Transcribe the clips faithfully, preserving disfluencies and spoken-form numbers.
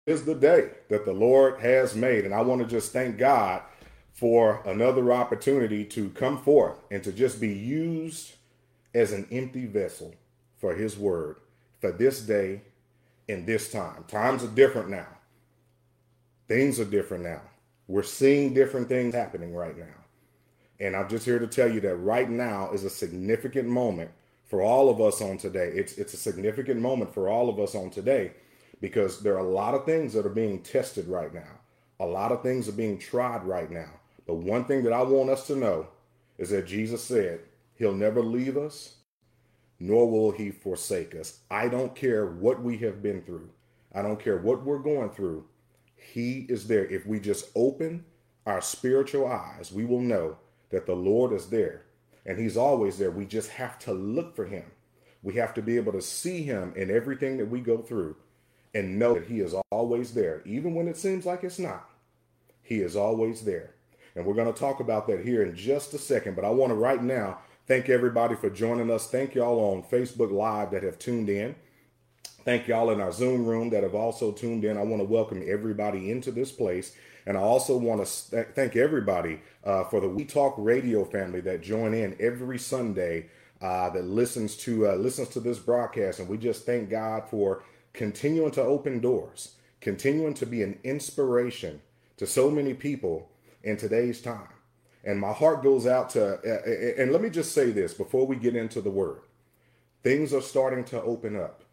Is the day that the Lord has made. And I want to just thank God for another opportunity to come forth and to just be used as an empty vessel for his word for this day and this time. Times are different now. Things are different now. We're seeing different things happening right now. And I'm just here to tell you that right now is a significant moment for all of us on today. It's it's a significant moment for all of us on today because there are a lot of things that are being tested right now. A lot of things are being tried right now. But one thing that I want us to know is that Jesus said he'll never leave us, nor will he forsake us. I don't care what we have been through. I don't care what we're going through. He is there. If we just open our spiritual eyes, we will know that the Lord is there. And he's always there. We just have to look for him. We have to be able to see him in everything that we go through and know that he is always there. Even when it seems like it's not, he is always there. And we're going to talk about that here in just a second. But I want to right now thank everybody for joining us. Thank y'all on Facebook Live that have tuned in. Thank y'all in our Zoom room that have also tuned in. I want to welcome everybody into this place. And I also want to thank everybody uh, for the We Talk Radio family that join in every Sunday uh, that listens to uh, listens to this broadcast. And we just thank God for continuing to open doors, continuing to be an inspiration to so many people in today's time. And my heart goes out to, uh, and let me just say this before we get into the word. Things are starting to open up.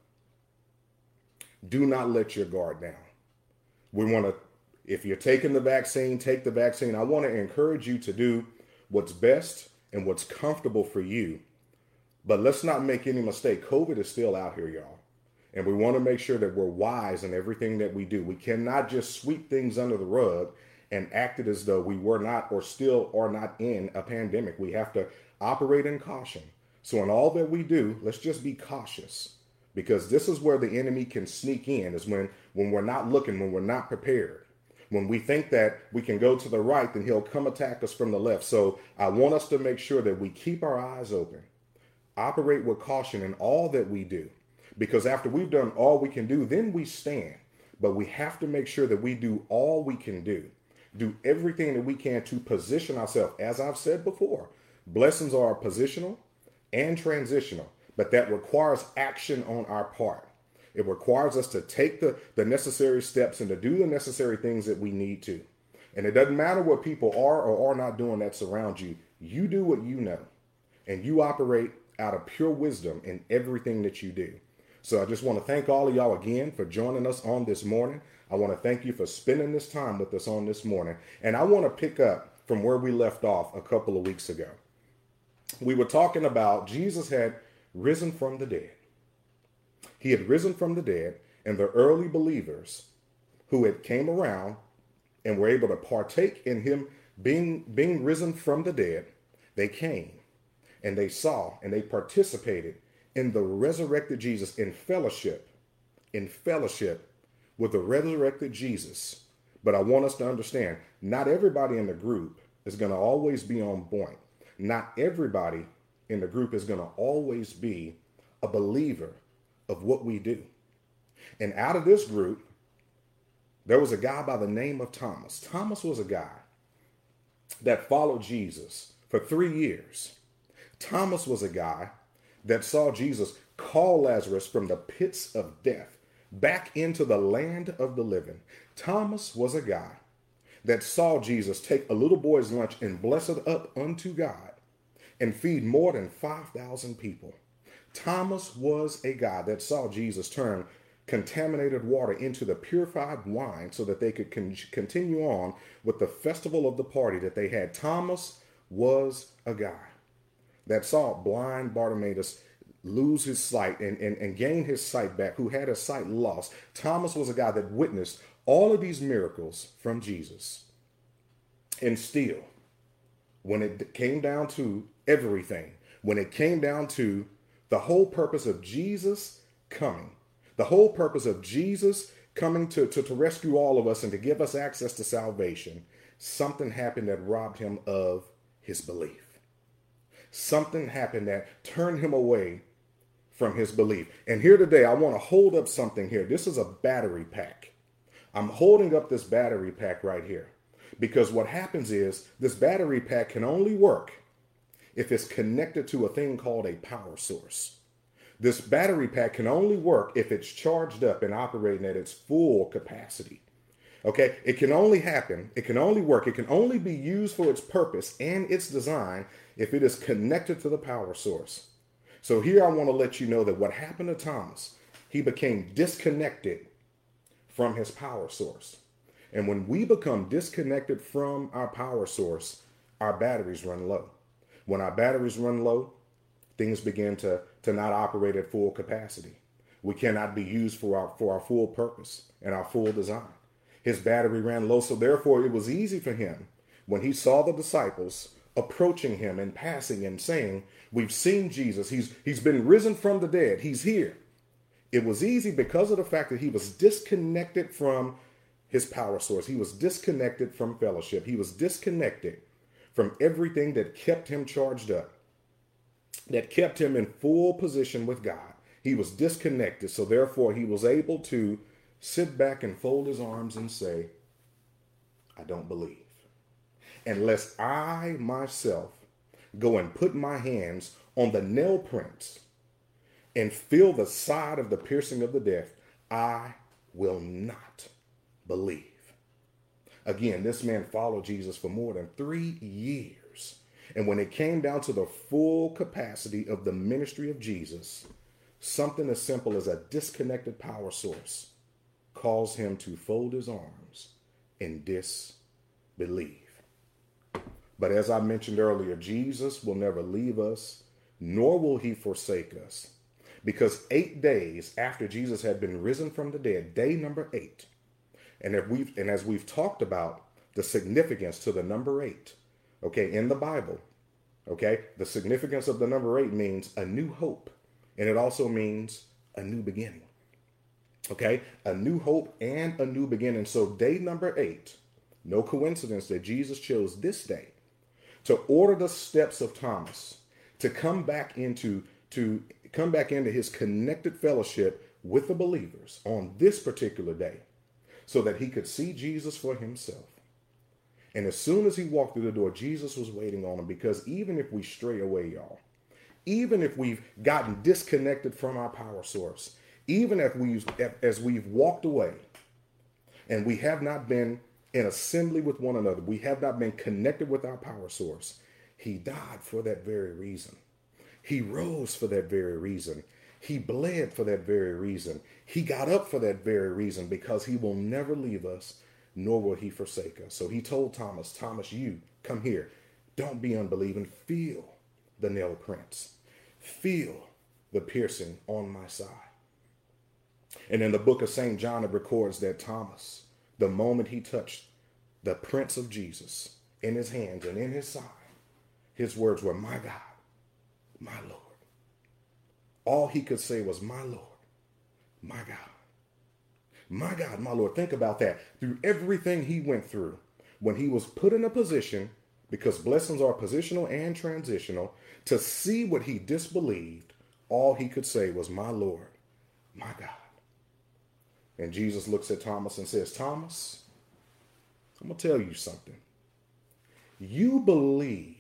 Do not let your guard down. We want to, if you're taking the vaccine, take the vaccine. I want to encourage you to do what's best and what's comfortable for you. But let's not make any mistake. COVID is still out here, y'all. And we want to make sure that we're wise in everything that we do. We cannot just sweep things under the rug and act it as though we were not or still are not in a pandemic. We have to operate in caution. So in all that we do, let's just be cautious, because this is where the enemy can sneak in, is when, when we're not looking, when we're not prepared. When we think that we can go to the right, then he'll come attack us from the left. So I want us to make sure that we keep our eyes open, operate with caution in all that we do. Because after we've done all we can do, then we stand. But we have to make sure that we do all we can do. Do everything that we can to position ourselves. As I've said before, blessings are positional and transitional, but that requires action on our part. It requires us to take the, the necessary steps and to do the necessary things that we need to. And it doesn't matter what people are or are not doing that surround you. You do what you know, and you operate out of pure wisdom in everything that you do. So I just want to thank all of y'all again for joining us on this morning. I want to thank you for spending this time with us on this morning. And I want to pick up from where we left off a couple of weeks ago. We were talking about Jesus had risen from the dead. He had risen from the dead, and the early believers who had came around and were able to partake in him being, being risen from the dead, they came and they saw and they participated in the resurrected Jesus, in fellowship, in fellowship with the resurrected Jesus. But I want us to understand, not everybody in the group is going to always be on point. Not everybody in the group is going to always be a believer of what we do. And out of this group, there was a guy by the name of Thomas. Thomas was a guy that followed Jesus for three years. Thomas was a guy that saw Jesus call Lazarus from the pits of death back into the land of the living. Thomas was a guy that saw Jesus take a little boy's lunch and bless it up unto God and feed more than five thousand people. Thomas was a guy that saw Jesus turn contaminated water into the purified wine so that they could con- continue on with the festival of the party that they had. Thomas was a guy that saw blind Bartimaeus lose his sight and, and, and gain his sight back, who had his sight lost. Thomas was a guy that witnessed all of these miracles from Jesus. And still, when it came down to everything, when it came down to the whole purpose of Jesus coming, the whole purpose of Jesus coming to, to, to rescue all of us and to give us access to salvation, something happened that robbed him of his belief. Something happened that turned him away from his belief. And here today, I want to hold up something here. This is a battery pack I'm holding up this battery pack right here because what happens is this battery pack can only work if it's connected to a thing called a power source. This battery pack can only work if it's charged up and operating at its full capacity. Okay, it can only happen, it can only work, it can only be used for its purpose and its design if it is connected to the power source. So here I want to let you know that what happened to Thomas, he became disconnected from his power source. And when we become disconnected from our power source, our batteries run low. When our batteries run low, things begin to, to not operate at full capacity. We cannot be used for our, for our full purpose and our full design. His battery ran low, so therefore it was easy for him when he saw the disciples approaching him and passing and saying, we've seen Jesus. He's, he's been risen from the dead. He's here. It was easy because of the fact that he was disconnected from his power source. He was disconnected from fellowship. He was disconnected from everything that kept him charged up, that kept him in full position with God. He was disconnected. So therefore he was able to sit back and fold his arms and say, I don't believe. Unless I myself go and put my hands on the nail prints and feel the side of the piercing of the death, I will not believe. Again, this man followed Jesus for more than three years. And when it came down to the full capacity of the ministry of Jesus, something as simple as a disconnected power source caused him to fold his arms in disbelief. But as I mentioned earlier, Jesus will never leave us, nor will he forsake us. Because eight days after Jesus had been risen from the dead, day number eight, and if we've and as we've talked about the significance to the number eight, okay, in the Bible, okay, the significance of the number eight means a new hope, and it also means a new beginning. Okay, a new hope and a new beginning. So day number eight, no coincidence that Jesus chose this day to order the steps of Thomas to come back into to come back into his connected fellowship with the believers on this particular day so that he could see Jesus for himself. And as soon as he walked through the door, Jesus was waiting on him, because even if we stray away, y'all, even if we've gotten disconnected from our power source, even if we've, as we've walked away and we have not been in assembly with one another, we have not been connected with our power source, he died for that very reason. He rose for that very reason. He bled for that very reason. He got up for that very reason, because he will never leave us, nor will he forsake us. So he told Thomas, Thomas, you come here. Don't be unbelieving. Feel the nail prints. Feel the piercing on my side. And in the book of Saint John, it records that Thomas, the moment he touched the prints of Jesus in his hands and in his side, his words were, my God, my Lord. All he could say was, my Lord, my God, my God, my Lord. Think about that. Through everything he went through, when he was put in a position, because blessings are positional and transitional, to see what he disbelieved, all he could say was, my Lord, my God. And Jesus looks at Thomas and says, Thomas, I'm going to tell you something. You believe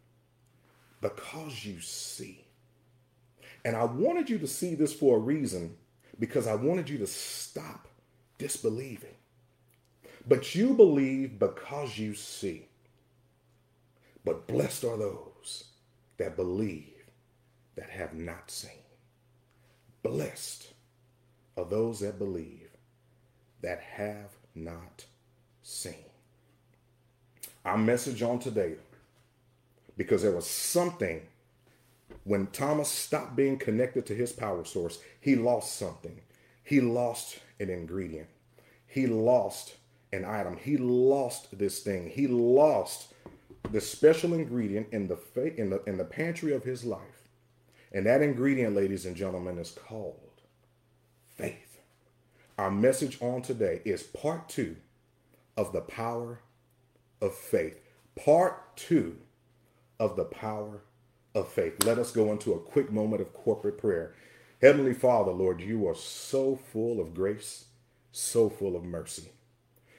because you see. And I wanted you to see this for a reason, because I wanted you to stop disbelieving. But you believe because you see. But blessed are those that believe that have not seen. Blessed are those that believe that have not seen. Our message on today, because there was something when Thomas stopped being connected to his power source, he lost something. He lost an ingredient. He lost an item. He lost this thing. He lost the special ingredient in the fa- in the in the pantry of his life. And that ingredient, ladies and gentlemen, is called faith. Our message on today is part two of the power of faith. Part two of the power of faith. Let us go into a quick moment of corporate prayer. Heavenly Father, Lord, you are so full of grace, so full of mercy.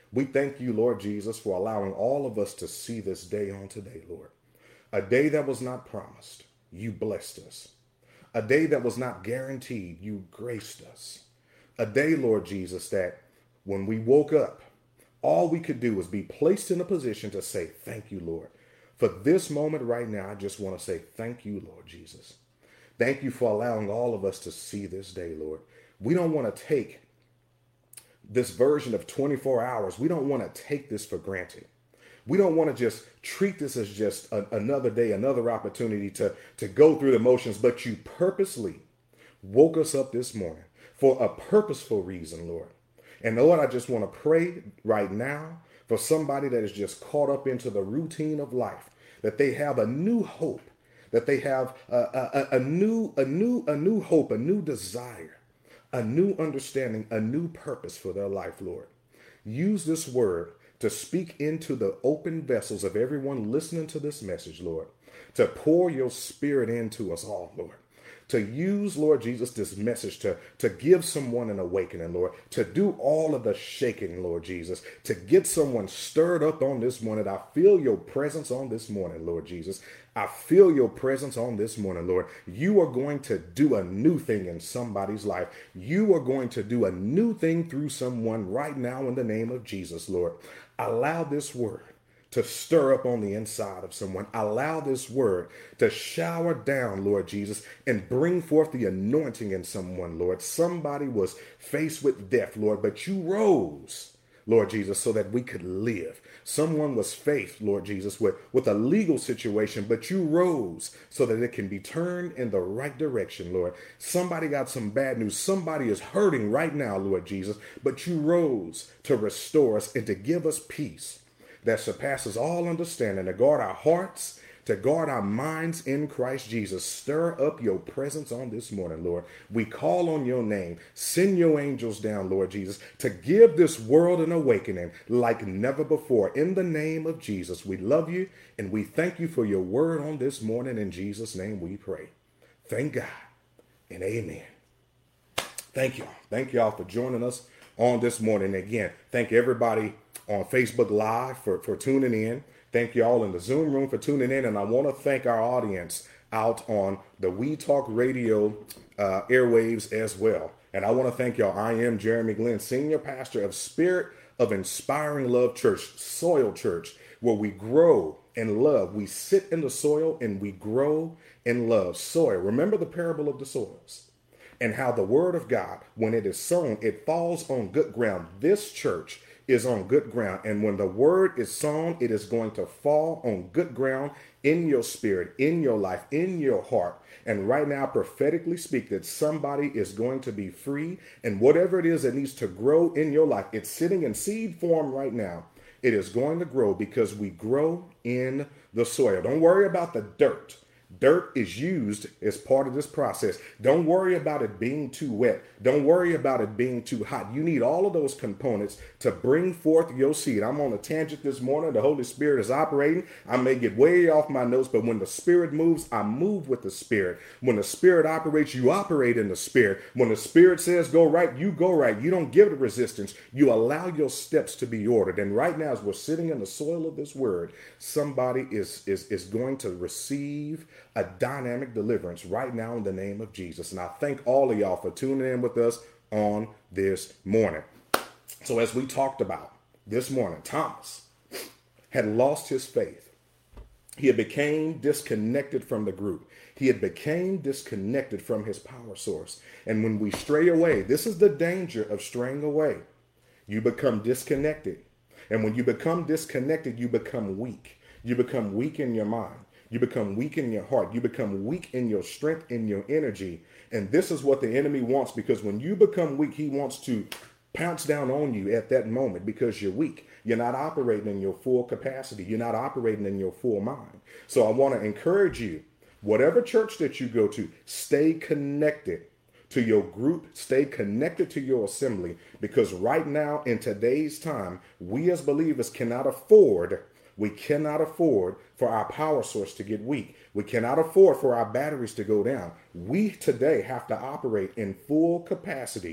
We thank you, Lord Jesus, for allowing all of us to see this day on today, Lord. A day that was not promised, you blessed us. A day that was not guaranteed, you graced us. A day, Lord Jesus, that when we woke up, all we could do was be placed in a position to say, thank you, Lord. For this moment right now, I just want to say thank you, Lord Jesus. Thank you for allowing all of us to see this day, Lord. We don't want to take this version of twenty-four hours. We don't want to take this for granted. We don't want to just treat this as just a, another day, another opportunity to, to go through the motions, but you purposely woke us up this morning for a purposeful reason, Lord. And Lord, I just want to pray right now for somebody that is just caught up into the routine of life, that they have a new hope, that they have a, a, a new, a new, a new hope, a new desire, a new understanding, a new purpose for their life, Lord. Use this word to speak into the open vessels of everyone listening to this message, Lord, to pour your spirit into us all, Lord. To use, Lord Jesus, this message to, to give someone an awakening, Lord, to do all of the shaking, Lord Jesus, to get someone stirred up on this morning. I feel your presence on this morning, Lord Jesus. I feel your presence on this morning, Lord. You are going to do a new thing in somebody's life. You are going to do a new thing through someone right now in the name of Jesus, Lord. Allow this word to stir up on the inside of someone. Allow this word to shower down, Lord Jesus, and bring forth the anointing in someone, Lord. Somebody was faced with death, Lord, but you rose, Lord Jesus, so that we could live. Someone was faced, Lord Jesus, with, with a legal situation, but you rose so that it can be turned in the right direction, Lord. Somebody got some bad news. Somebody is hurting right now, Lord Jesus, but you rose to restore us and to give us peace that surpasses all understanding, to guard our hearts, to guard our minds in Christ Jesus. Stir up your presence on this morning, Lord. We call on your name. Send your angels down, Lord Jesus, to give this world an awakening like never before. In the name of Jesus, we love you and we thank you for your word on this morning. In Jesus' name we pray. Thank God and amen. Thank y'all. Thank y'all for joining us on this morning. Again, thank everybody on Facebook Live for, for tuning in. Thank you all in the Zoom room for tuning in. And I want to thank our audience out on the We Talk Radio uh, airwaves as well. And I want to thank y'all. I am Jeremy Glenn, Senior Pastor of Spirit of Inspiring Love Church, Soil Church, where we grow in love. We sit in the soil and we grow in love. Soil. Remember the parable of the soils and how the word of God, when it is sown, it falls on good ground. This church is on good ground. And when the word is sown, it is going to fall on good ground in your spirit, in your life, in your heart. And right now, prophetically speak, that somebody is going to be free. And whatever it is that needs to grow in your life, it's sitting in seed form right now. It is going to grow because we grow in the soil. Don't worry about the dirt. Dirt is used as part of this process. Don't worry about it being too wet. Don't worry about it being too hot. You need all of those components to bring forth your seed. I'm on a tangent this morning. The Holy Spirit is operating. I may get way off my notes, but when the Spirit moves, I move with the Spirit. When the Spirit operates, you operate in the Spirit. When the Spirit says go right, you go right. You don't give it resistance. You allow your steps to be ordered. And right now, as we're sitting in the soil of this word, somebody is, is, is going to receive a dynamic deliverance right now in the name of Jesus. And I thank all of y'all for tuning in with us on this morning. So as we talked about this morning, Thomas had lost his faith. He had became disconnected from the group. He had became disconnected from his power source. And when we stray away, this is the danger of straying away. You become disconnected. And when you become disconnected, you become weak. You become weak in your mind. You become weak in your heart. You become weak in your strength, in your energy. And this is what the enemy wants, because when you become weak, he wants to pounce down on you at that moment because you're weak. You're not operating in your full capacity. You're not operating in your full mind. So I want to encourage you, whatever church that you go to, stay connected to your group, stay connected to your assembly, because right now in today's time, we as believers cannot afford We cannot afford for our power source to get weak. We cannot afford for our batteries to go down. We today have to operate in full capacity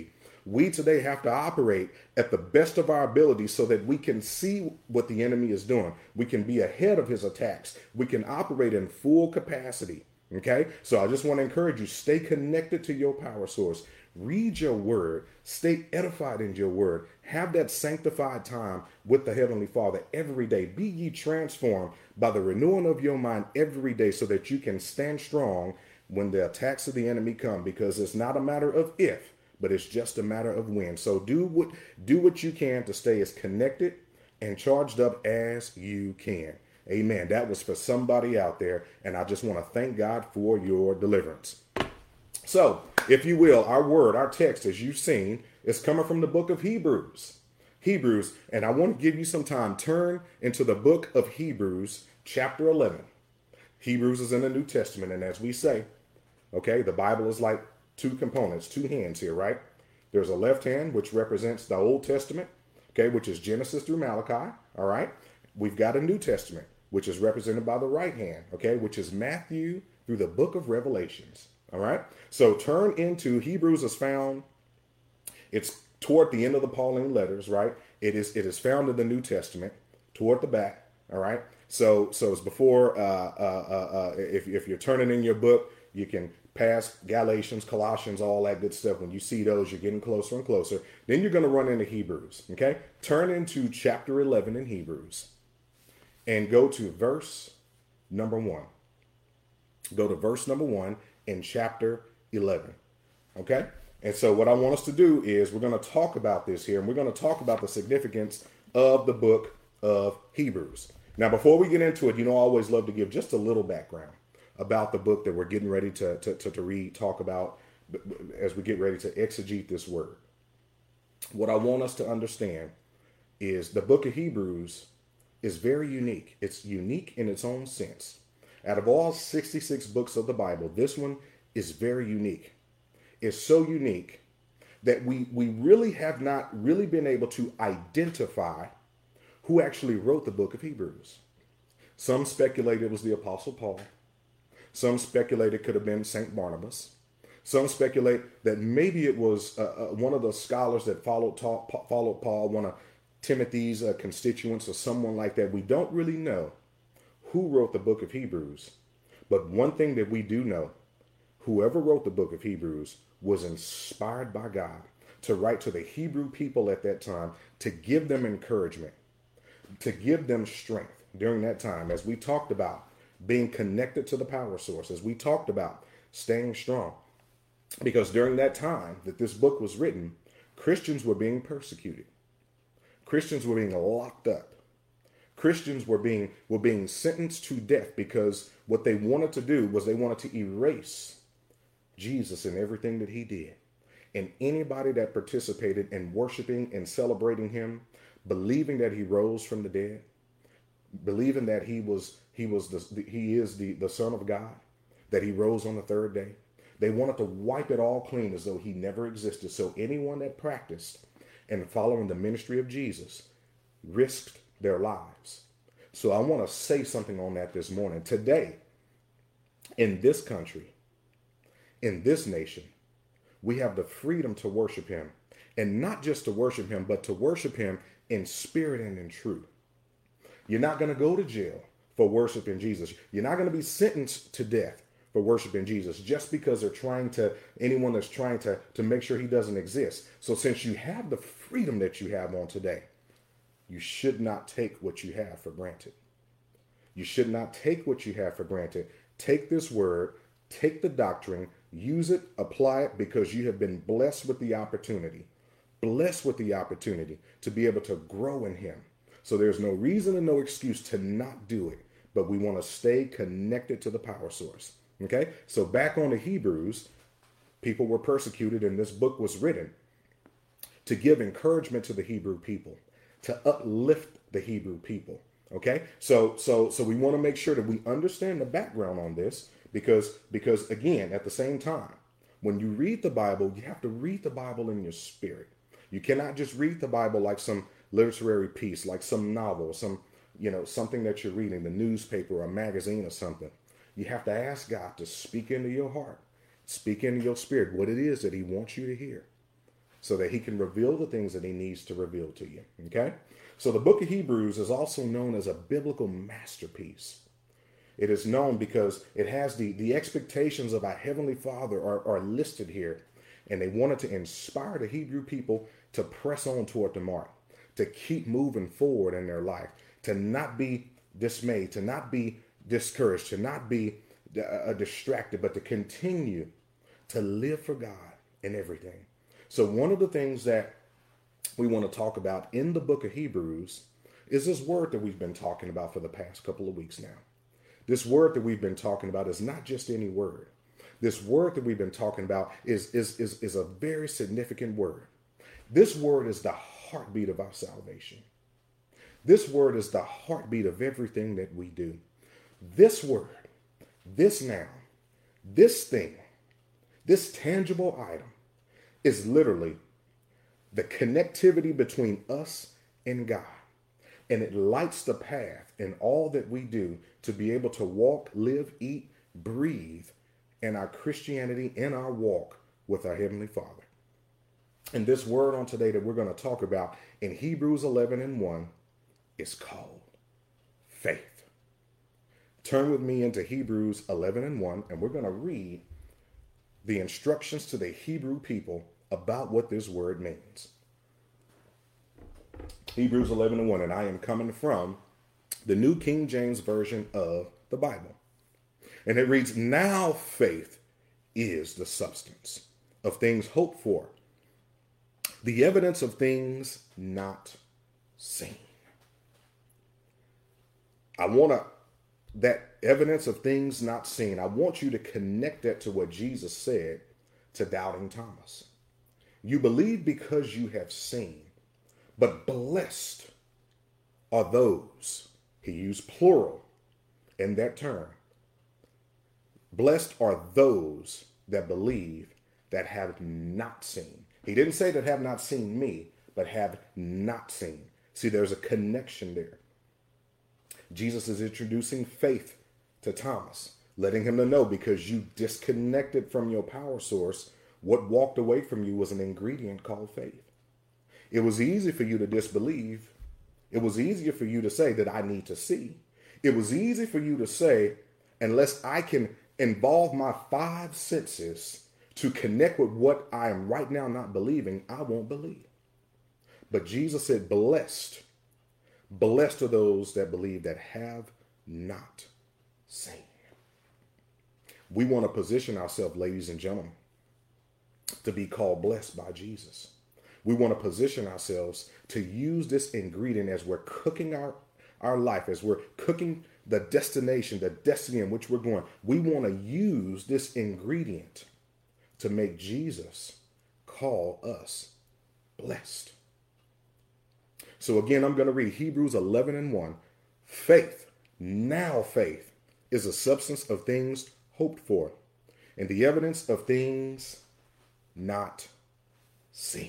We today have to operate at the best of our ability so that we can see what the enemy is doing. We can be ahead of his attacks. We can operate in full capacity. Okay, so I just want to encourage you, stay connected to your power source. Read your word, stay edified in your word, have that sanctified time with the Heavenly Father every day. Be ye transformed by the renewing of your mind every day so that you can stand strong when the attacks of the enemy come, because it's not a matter of if, but it's just a matter of when. So do what do what you can to stay as connected and charged up as you can. Amen. That was for somebody out there, and I just want to thank God for your deliverance. So, if you will, our word, our text, as you've seen, is coming from the book of Hebrews. Hebrews, and I want to give you some time. Turn into the book of Hebrews, chapter eleven. Hebrews is in the New Testament, and as we say, okay, the Bible is like two components, two hands here, right? There's a left hand, which represents the Old Testament, okay, which is Genesis through Malachi, all right? We've got a New Testament, which is represented by the right hand, okay, which is Matthew through the book of Revelations, all right? So turn into Hebrews is found, it's toward the end of the Pauline letters, right? It is it is found in the New Testament, toward the back, all right? So so it's before, uh, uh, uh, uh, if, if you're turning in your book, you can pass Galatians, Colossians, all that good stuff. When you see those, you're getting closer and closer. Then you're going to run into Hebrews, okay? Turn into chapter eleven in Hebrews. And go to verse number one. Go to verse number one in chapter eleven. Okay? And so what I want us to do is we're going to talk about this here. And we're going to talk about the significance of the book of Hebrews. Now, before we get into it, you know, I always love to give just a little background about the book that we're getting ready to, to, to, to read, talk about as we get ready to exegete this word. What I want us to understand is the book of Hebrews is very unique. It's unique in its own sense. Out of all sixty-six books of the Bible, this one is very unique. It's so unique that we, we really have not really been able to identify who actually wrote the book of Hebrews. Some speculate it was the Apostle Paul. Some speculate it could have been Saint Barnabas. Some speculate that maybe it was uh, uh, one of the scholars that followed, ta- followed Paul, one of Timothy's uh, constituents or someone like that. We don't really know who wrote the book of Hebrews. But one thing that we do know, whoever wrote the book of Hebrews was inspired by God to write to the Hebrew people at that time, to give them encouragement, to give them strength during that time. As we talked about being connected to the power source, as we talked about staying strong. Because during that time that this book was written, Christians were being persecuted. Christians were being locked up. Christians were being were being sentenced to death because what they wanted to do was they wanted to erase Jesus and everything that he did. And anybody that participated in worshiping and celebrating him, believing that he rose from the dead, believing that he was he was the, he is the, the Son of God, that he rose on the third day. They wanted to wipe it all clean as though he never existed. So anyone that practiced and following the ministry of Jesus risked their lives. So I want to say something on that this morning. Today, in this country, in this nation, we have the freedom to worship him. And not just to worship him, but to worship him in spirit and in truth. You're not going to go to jail for worshiping Jesus. You're not going to be sentenced to death for worshiping Jesus just because they're trying to, anyone that's trying to, to make sure he doesn't exist. So since you have the freedom that you have on today, you should not take what you have for granted. You should not take what you have for granted. Take this word, take the doctrine, use it, apply it, because you have been blessed with the opportunity, blessed with the opportunity to be able to grow in him. So there's no reason and no excuse to not do it, but we want to stay connected to the power source. Okay, so back on to Hebrews, people were persecuted, and this book was written to give encouragement to the Hebrew people, to uplift the Hebrew people. Okay, so so so we want to make sure that we understand the background on this, because because again, at the same time, when you read the Bible, you have to read the Bible in your spirit. You cannot just read the Bible like some literary piece, like some novel, some you know something that you're reading, the newspaper or a magazine or something. You have to ask God to speak into your heart, speak into your spirit, what it is that he wants you to hear. so that he can reveal the things that he needs to reveal to you. Okay? So the book of Hebrews is also known as a biblical masterpiece. It is known because it has the, the expectations of our Heavenly Father are, are listed here. And they wanted to inspire the Hebrew people to press on toward the mark, to keep moving forward in their life, to not be dismayed, to not be discouraged, to not be uh, distracted, but to continue to live for God in everything. So one of the things that we want to talk about in the book of Hebrews is this word that we've been talking about for the past couple of weeks now. This word that we've been talking about is not just any word. This word that we've been talking about is, is, is, is a very significant word. This word is the heartbeat of our salvation. This word is the heartbeat of everything that we do. This word, this noun, this thing, this tangible item is literally the connectivity between us and God. And it lights the path in all that we do to be able to walk, live, eat, breathe in our Christianity, in our walk with our Heavenly Father. And this word on today that we're going to talk about in Hebrews eleven and one is called faith. Turn with me into Hebrews eleven and one, and we're going to read the instructions to the Hebrew people about what this word means. Hebrews eleven and one, and I am coming from the New King James Version of the Bible. And it reads, now faith is the substance of things hoped for, the evidence of things not seen. I want to, that evidence of things not seen, I want you to connect that to what Jesus said to doubting Thomas. You believe because you have seen, but blessed are those, he used plural in that term. Blessed are those that believe that have not seen. He didn't say that have not seen me, but have not seen. See, there's a connection there. Jesus is introducing faith to Thomas, letting him to know because you disconnected from your power source, what walked away from you was an ingredient called faith. It was easy for you to disbelieve. It was easier for you to say that I need to see. It was easy for you to say, unless I can involve my five senses to connect with what I am right now not believing, I won't believe. But Jesus said, blessed, blessed are those that believe that have not seen. We want to position ourselves, ladies and gentlemen, to be called blessed by Jesus. We want to position ourselves to use this ingredient as we're cooking our, our life, as we're cooking the destination, the destiny in which we're going. We want to use this ingredient to make Jesus call us blessed. So again, I'm going to read Hebrews eleven and one. Faith, now faith, is a substance of things hoped for and the evidence of things not seen.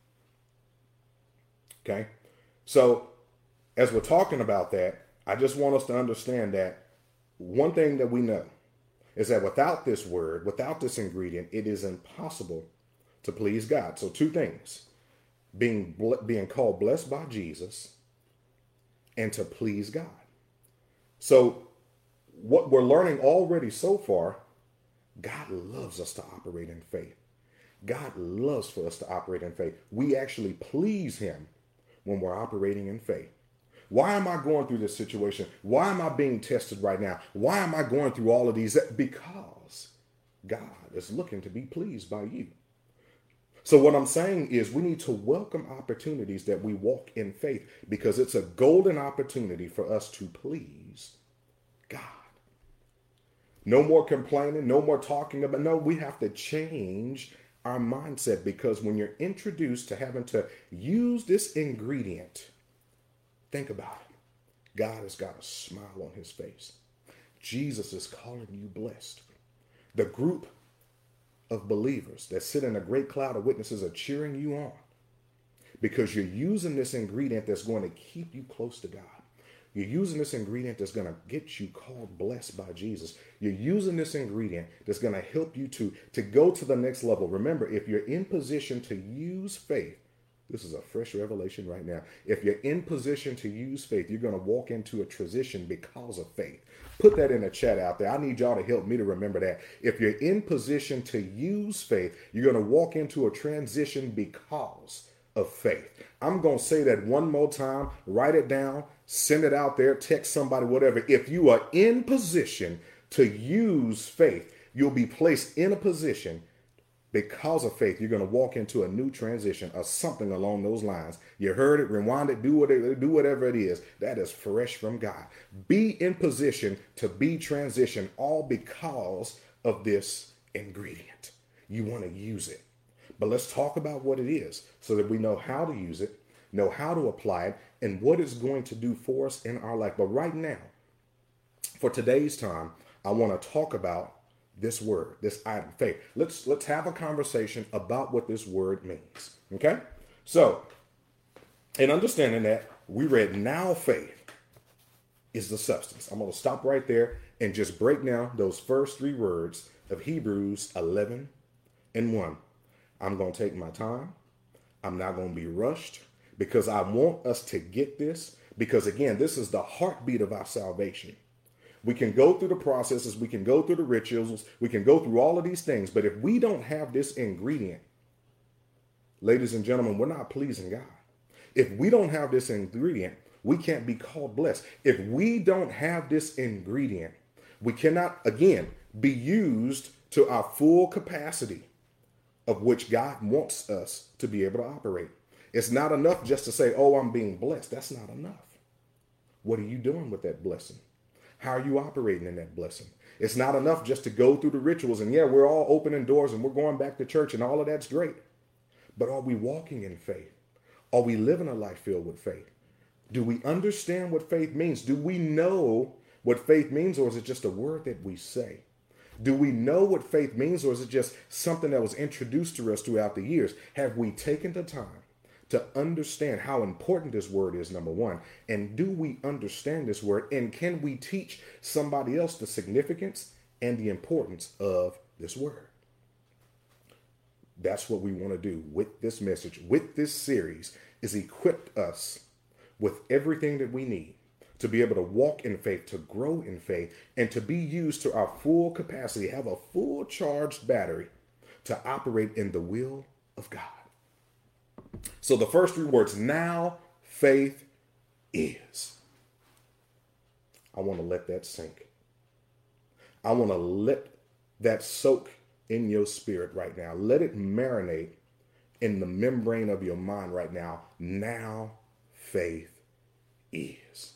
Okay, so as we're talking about that, I just want us to understand that one thing that we know is that without this word, without this ingredient, it is impossible to please God. So two things, being, being called blessed by Jesus and to please God. So what we're learning already so far, God loves us to operate in faith. God loves for us to operate in faith. We actually please him when we're operating in faith. Why am I going through this situation? Why am I being tested right now? Why am I going through all of these? Because God is looking to be pleased by you. So what I'm saying is we need to welcome opportunities that we walk in faith because it's a golden opportunity for us to please God. No more complaining, no more talking about, no, we have to change our mindset because when you're introduced to having to use this ingredient, think about it. God has got a smile on his face. Jesus is calling you blessed. The group of believers that sit in a great cloud of witnesses are cheering you on because you're using this ingredient that's going to keep you close to God. You're using this ingredient that's going to get you called blessed by Jesus. You're using this ingredient that's going to help you to, to go to the next level. Remember, if you're in position to use faith, this is a fresh revelation right now. If you're in position to use faith, you're going to walk into a transition because of faith. Put that in the chat out there. I need y'all to help me to remember that. If you're in position to use faith, you're going to walk into a transition because of faith. I'm going to say that one more time. Write it down. Send it out there. Text somebody, whatever. If you are in position to use faith, you'll be placed in a position because of faith. You're going to walk into a new transition or something along those lines. You heard it, rewind it, do whatever, do whatever it is. That is fresh from God. Be in position to be transitioned, all because of this ingredient. You want to use it. But let's talk about what it is so that we know how to use it, know how to apply it, and what it's going to do for us in our life. But right now, for today's time, I want to talk about this word, this item, faith. Let's let's have a conversation about what this word means. Okay? So, in understanding that, we read now faith is the substance. I'm going to stop right there and just break down those first three words of Hebrews eleven and one. I'm going to take my time. I'm not going to be rushed because I want us to get this, because again, this is the heartbeat of our salvation. We can go through the processes, we can go through the rituals, we can go through all of these things, but if we don't have this ingredient, ladies and gentlemen, we're not pleasing God. If we don't have this ingredient, we can't be called blessed. If we don't have this ingredient, we cannot, again, be used to our full capacity of which God wants us to be able to operate. It's not enough just to say, oh, I'm being blessed. That's not enough. What are you doing with that blessing? How are you operating in that blessing? It's not enough just to go through the rituals and yeah, we're all opening doors and we're going back to church and all of that's great. But are we walking in faith? Are we living a life filled with faith? Do we understand what faith means? Do we know what faith means, or is it just a word that we say? Do we know what faith means, or is it just something that was introduced to us throughout the years? Have we taken the time to understand how important this word is, number one? And do we understand this word? And can we teach somebody else the significance and the importance of this word? That's what we want to do with this message, with this series, is equip us with everything that we need to be able to walk in faith, to grow in faith, and to be used to our full capacity, have a full charged battery to operate in the will of God. So the first three words, now faith is. I want to let that sink. I want to let that soak in your spirit right now. Let it marinate in the membrane of your mind right now. Now faith is.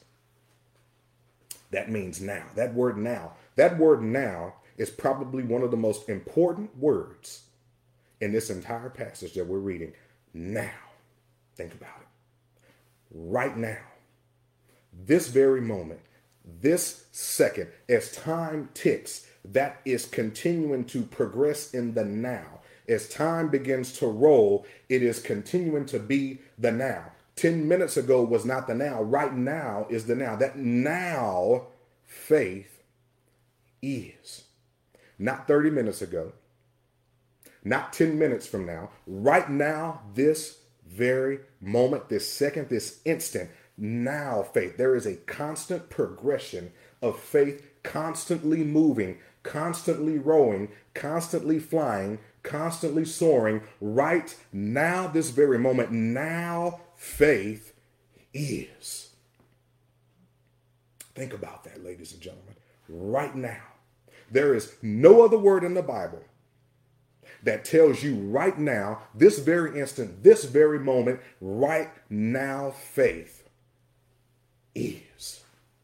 That means now. That word now. That word now is probably one of the most important words in this entire passage that we're reading. Now. Think about it. Right now. This very moment. This second. As time ticks, that is continuing to progress in the now. As time begins to roll, it is continuing to be the now. Ten minutes ago was not the now. Right now is the now. That now faith is. Not thirty minutes ago. Not ten minutes from now. Right now, this very moment, this second, this instant, now faith. There is a constant progression of faith, constantly moving, constantly rowing, constantly flying, constantly soaring. Right now, this very moment, now faith is. Think about that, ladies and gentlemen. Right now, there is no other word in the Bible that tells you right now, this very instant, this very moment, right now faith is.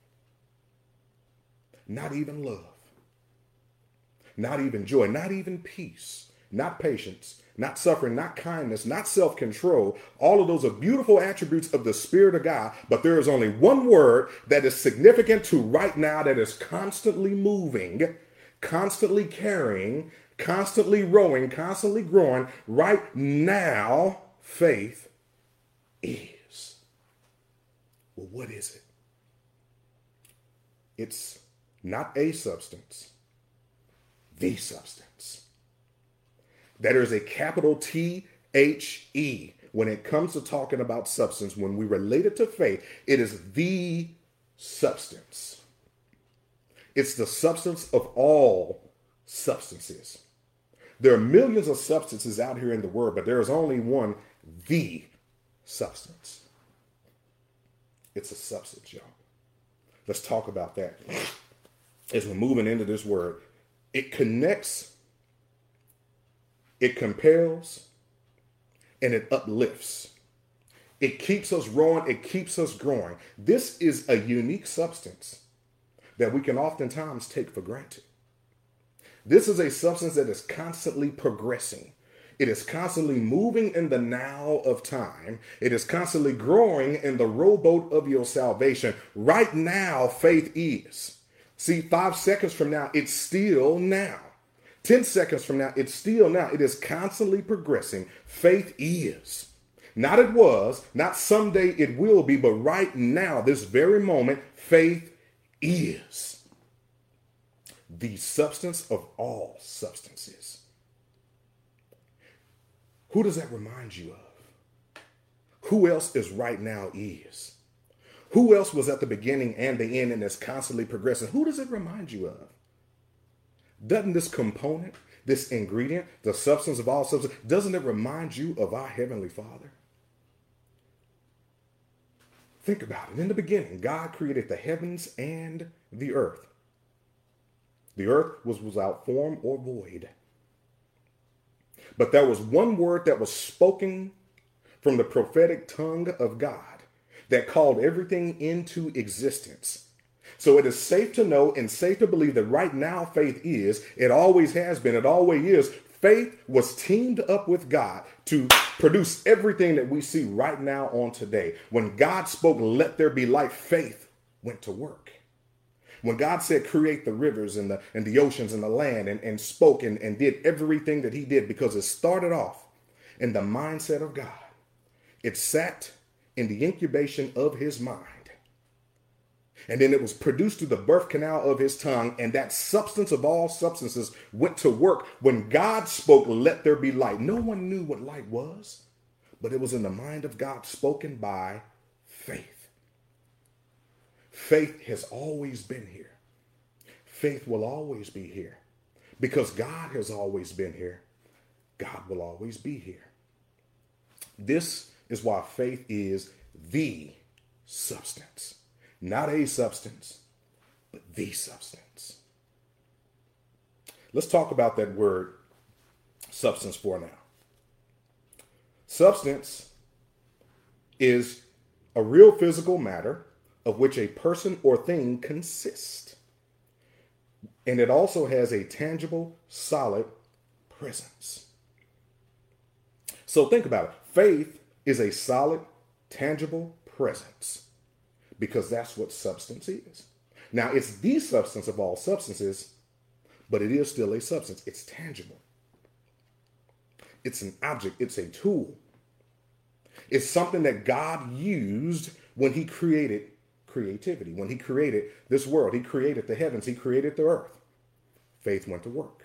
Not even love. Not even joy. Not even peace. Not patience. Not suffering, not kindness, not self-control. All of those are beautiful attributes of the Spirit of God. But there is only one word that is significant to right now, that is constantly moving, constantly carrying, constantly rowing, constantly growing. Right now, faith is. Well, what is it? It's not a substance, the substance. That is a capital T H E. When it comes to talking about substance, when we relate it to faith, it is the substance. It's the substance of all substances. There are millions of substances out here in the world, but there is only one, the substance. It's a substance, y'all. Let's talk about that. As we're moving into this word, it connects, it compels, and it uplifts. It keeps us growing. It keeps us growing. This is a unique substance that we can oftentimes take for granted. This is a substance that is constantly progressing. It is constantly moving in the now of time. It is constantly growing in the rowboat of your salvation. Right now, faith is. See, five seconds from now, it's still now. Ten seconds from now, it's still now. It is constantly progressing. Faith is. Not it was, not someday it will be, but right now, this very moment, faith is the substance of all substances. Who does that remind you of? Who else is right now is? Who else was at the beginning and the end and is constantly progressing? Who does it remind you of? Doesn't this component, this ingredient, the substance of all substance, doesn't it remind you of our Heavenly Father? Think about it. In the beginning, God created the heavens and the earth. The earth was without form or void. But there was one word that was spoken from the prophetic tongue of God that called everything into existence. So it is safe to know and safe to believe that right now faith is, it always has been, it always is. Faith was teamed up with God to produce everything that we see right now on today. When God spoke, let there be light, faith went to work. When God said, create the rivers and the, and the oceans and the land and, and spoke and, and did everything that he did, because it started off in the mindset of God. It sat in the incubation of his mind. And then it was produced through the birth canal of his tongue. And that substance of all substances went to work. When God spoke, let there be light. No one knew what light was, but it was in the mind of God, spoken by faith. Faith has always been here. Faith will always be here. Because God has always been here, God will always be here. This is why faith is the substance. Not a substance, but the substance. Let's talk about that word substance for now. Substance is a real physical matter of which a person or thing consists. And it also has a tangible, solid presence. So think about it. Faith is a solid, tangible presence. Because that's what substance is. Now, it's the substance of all substances, but it is still a substance. It's tangible. It's an object. It's a tool. It's something that God used when he created creativity, when he created this world. He created the heavens. He created the earth. Faith went to work.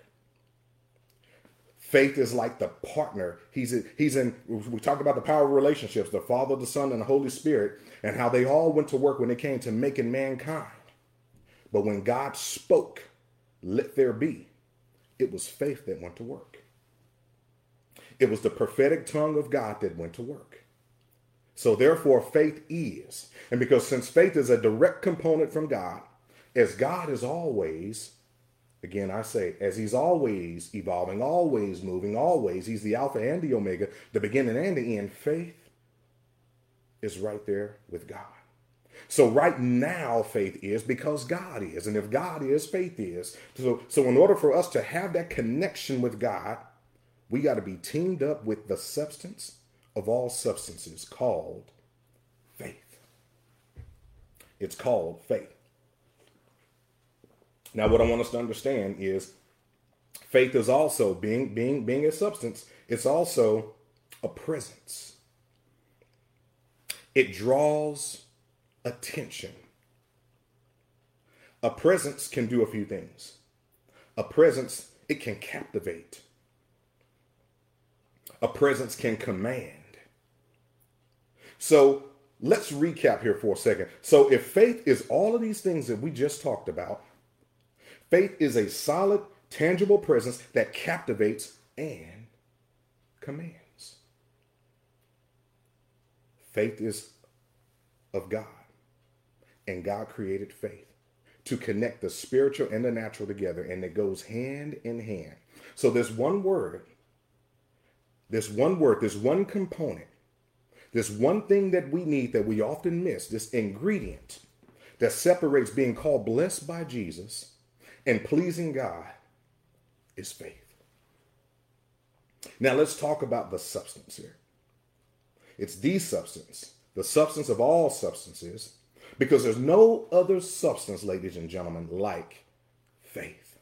Faith is like the partner. He's in, he's in, we talked about the power of relationships, the Father, the Son, and the Holy Spirit, and how they all went to work when it came to making mankind. But when God spoke, let there be, it was faith that went to work. It was the prophetic tongue of God that went to work. So therefore, faith is. And because since faith is a direct component from God, as God is always, again, I say, as he's always evolving, always moving, always, he's the Alpha and the Omega, the beginning and the end, faith is right there with God. So right now, faith is because God is. And if God is, faith is. So, so in order for us to have that connection with God, we got to be teamed up with the substance of all substances called faith. It's called faith. Now, what I want us to understand is faith is also, being, being, being a substance, it's also a presence. It draws attention. A presence can do a few things. A presence, it can captivate. A presence can command. So let's recap here for a second. So if faith is all of these things that we just talked about, faith is a solid, tangible presence that captivates and commands. Faith is of God, and God created faith to connect the spiritual and the natural together, and it goes hand in hand. So this one word, this one word, this one component, this one thing that we need that we often miss, this ingredient that separates being called blessed by Jesus and pleasing God, is faith. Now let's talk about the substance here. It's the substance, the substance of all substances, because there's no other substance, ladies and gentlemen, like faith.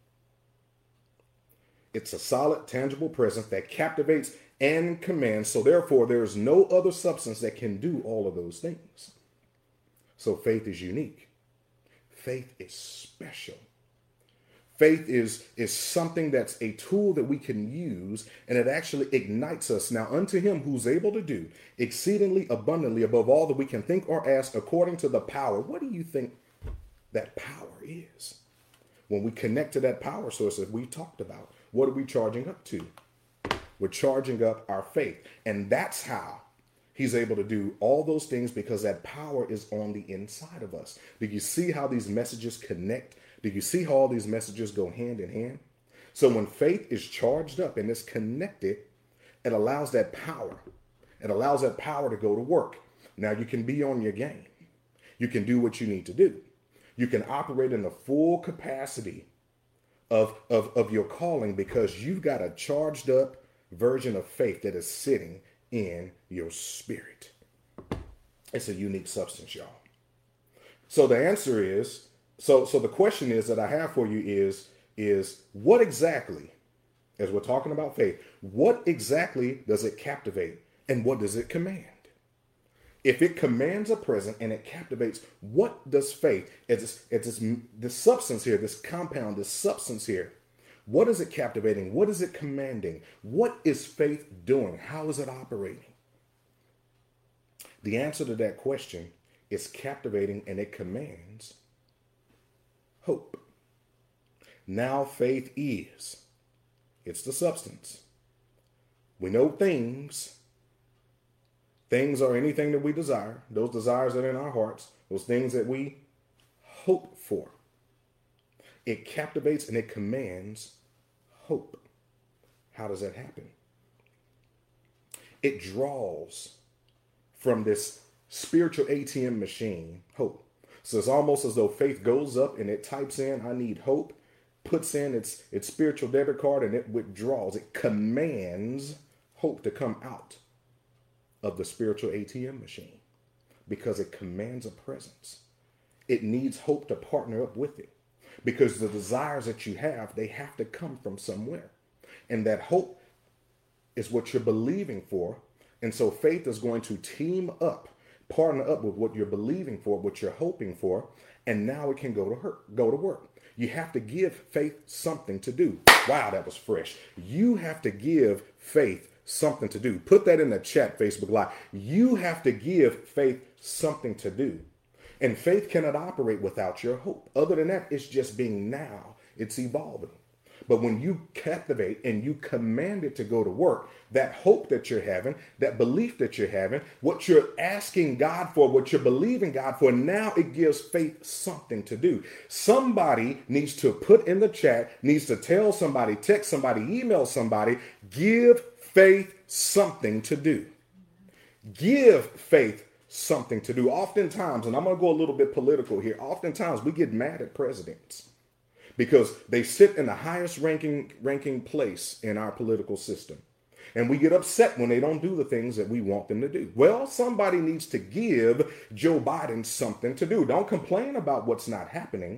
It's a solid, tangible presence that captivates and commands. So therefore, there is no other substance that can do all of those things. So faith is unique. Faith is special. Faith is, is something that's a tool that we can use, and it actually ignites us. Now unto him who's able to do exceedingly abundantly above all that we can think or ask according to the power. What do you think that power is? When we connect to that power source that we talked about, what are we charging up to? We're charging up our faith. And that's how he's able to do all those things, because that power is on the inside of us. Do you see how these messages connect? Do you see how all these messages go hand in hand? So when faith is charged up and is connected, it allows that power. It allows that power to go to work. Now you can be on your game. You can do what you need to do. You can operate in the full capacity of, of, of your calling, because you've got a charged up version of faith that is sitting in your spirit. It's a unique substance, y'all. So the answer is, so so the question is that I have for you is, is what exactly, as we're talking about faith, what exactly does it captivate and what does it command? If it commands a present and it captivates, what does faith, it's, it's this, this substance here, this compound, this substance here, what is it captivating? What is it commanding? What is faith doing? How is it operating? The answer to that question is captivating, and it commands hope. Now faith is, it's the substance. We know things. Things are anything that we desire, those desires that are in our hearts, those things that we hope for. It captivates and it commands hope. How does that happen? It draws from this spiritual A T M machine, hope. So it's almost as though faith goes up and it types in, I need hope, puts in its, its spiritual debit card, and it withdraws. It commands hope to come out of the spiritual A T M machine, because it commands a presence. It needs hope to partner up with it, because the desires that you have, they have to come from somewhere. And that hope is what you're believing for. And so faith is going to team up, partner up with what you're believing for, what you're hoping for, and now it can go to her, go to work. You have to give faith something to do. Wow, that was fresh. You have to give faith something to do. Put that in the chat, Facebook Live. You have to give faith something to do. And faith cannot operate without your hope. Other than that, it's just being now. It's evolving. But when you captivate and you command it to go to work, that hope that you're having, that belief that you're having, what you're asking God for, what you're believing God for, now it gives faith something to do. Somebody needs to put in the chat, needs to tell somebody, text somebody, email somebody, give faith something to do. Give faith something to do. Oftentimes, and I'm going to go a little bit political here, oftentimes we get mad at presidents because they sit in the highest ranking ranking place in our political system. And we get upset when they don't do the things that we want them to do. Well, somebody needs to give Joe Biden something to do. Don't complain about what's not happening.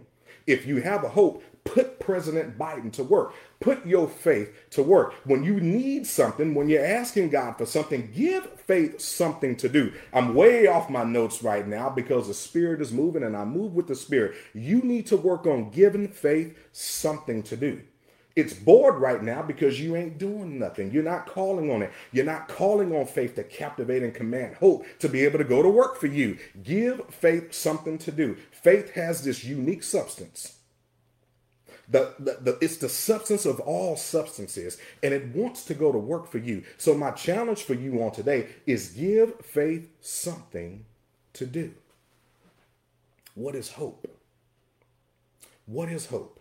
If you have a hope, put President Biden to work. Put your faith to work. When you need something, when you're asking God for something, give faith something to do. I'm way off my notes right now because the Spirit is moving and I move with the Spirit. You need to work on giving faith something to do. It's bored right now because you ain't doing nothing. You're not calling on it. You're not calling on faith to captivate and command hope to be able to go to work for you. Give faith something to do. Faith has this unique substance. The, the, the, it's the substance of all substances, and it wants to go to work for you. So my challenge for you on today is give faith something to do. What is hope? What is hope?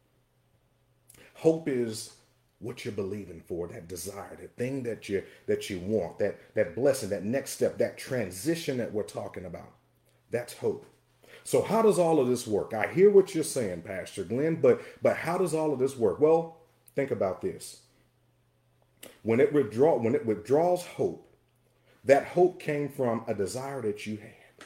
Hope is what you're believing for, that desire, that thing that you that you want, that, that blessing, that next step, that transition that we're talking about. That's hope. So how does all of this work? I hear what you're saying, Pastor Glenn, but but how does all of this work? Well, think about this. When it withdraw, when it withdraws hope, that hope came from a desire that you had.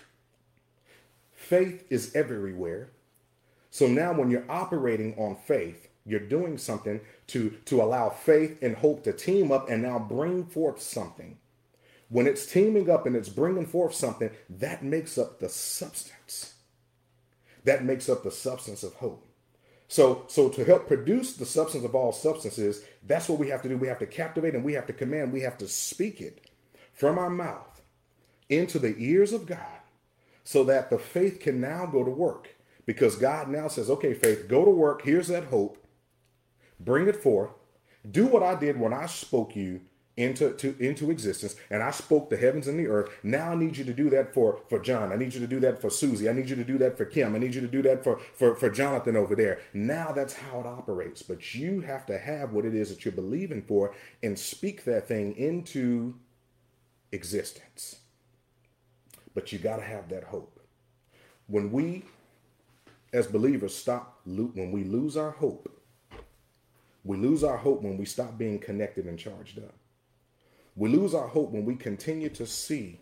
Faith is everywhere. So now when you're operating on faith, you're doing something to, to allow faith and hope to team up and now bring forth something. When it's teaming up and it's bringing forth something, that makes up the substance. That makes up the substance of hope. So, so to help produce the substance of all substances, that's what we have to do. We have to captivate and we have to command. We have to speak it from our mouth into the ears of God so that the faith can now go to work. Because God now says, okay, faith, go to work. Here's that hope. Bring it forth. Do what I did when I spoke you into, to, into existence, and I spoke the heavens and the earth. Now I need you to do that for, for John. I need you to do that for Susie. I need you to do that for Kim. I need you to do that for, for, for Jonathan over there. Now that's how it operates. But you have to have what it is that you're believing for and speak that thing into existence. But you got to have that hope. When we, as believers, stop, when we lose our hope, we lose our hope when we stop being connected and charged up. We lose our hope when we continue to see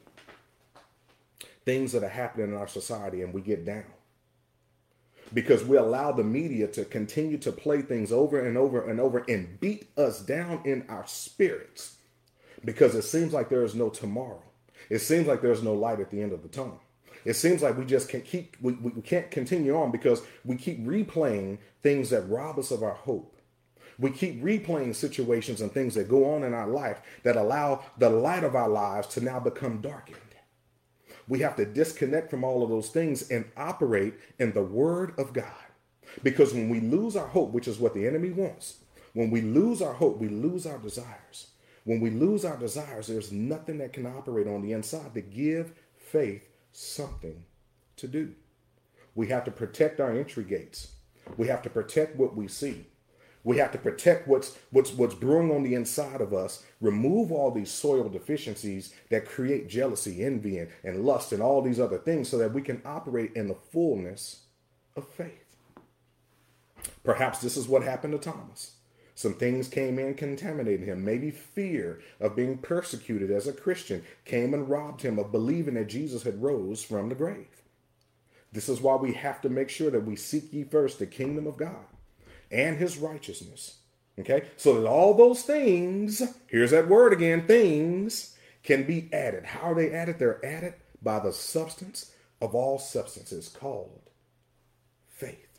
things that are happening in our society and we get down. Because we allow the media to continue to play things over and over and over and beat us down in our spirits. Because it seems like there is no tomorrow. It seems like there's no light at the end of the tunnel. It seems like we just can't keep, we, we can't continue on because we keep replaying things that rob us of our hope. We keep replaying situations and things that go on in our life that allow the light of our lives to now become darkened. We have to disconnect from all of those things and operate in the Word of God. Because when we lose our hope, which is what the enemy wants, when we lose our hope, we lose our desires. When we lose our desires, there's nothing that can operate on the inside to give faith something to do. We have to protect our entry gates. We have to protect what we see. We have to protect what's what's what's brewing on the inside of us, remove all these soil deficiencies that create jealousy, envy, and, and lust and all these other things so that we can operate in the fullness of faith. Perhaps this is what happened to Thomas. Some things came in, contaminated him. Maybe fear of being persecuted as a Christian came and robbed him of believing that Jesus had rose from the grave. This is why we have to make sure that we seek ye first the kingdom of God and his righteousness. Okay, so that all those things, here's that word again, things can be added. How are they added? They're added by the substance of all substances called faith.